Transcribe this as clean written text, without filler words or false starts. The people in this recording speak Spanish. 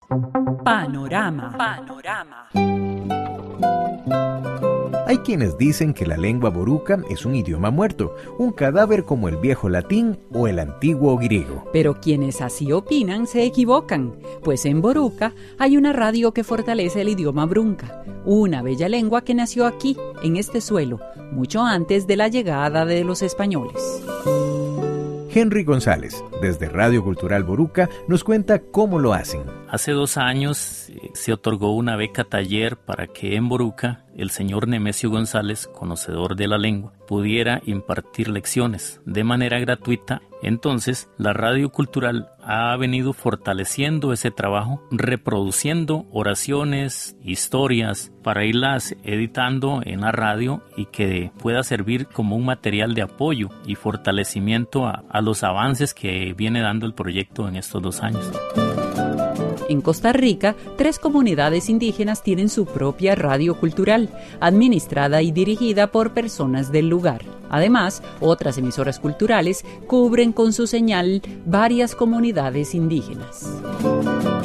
Panorama. Hay quienes dicen que la lengua boruca es un idioma muerto, un cadáver como el viejo latín o el antiguo griego. Pero quienes así opinan se equivocan, pues en Boruca hay una radio que fortalece el idioma brunca, una bella lengua que nació aquí, en este suelo, mucho antes de la llegada de los españoles. Henry González, desde Radio Cultural Boruca, nos cuenta cómo lo hacen. Hace 2 años se otorgó una beca taller para que en Boruca el señor Nemesio González, conocedor de la lengua, pudiera impartir lecciones de manera gratuita. Entonces, la Radio Cultural ha venido fortaleciendo ese trabajo, reproduciendo oraciones, historias, para irlas editando en la radio y que pueda servir como un material de apoyo y fortalecimiento a los avances que viene dando el proyecto en estos 2 años. En Costa Rica, 3 comunidades indígenas tienen su propia radio cultural, administrada y dirigida por personas del lugar. Además, otras emisoras culturales cubren con su señal varias comunidades indígenas.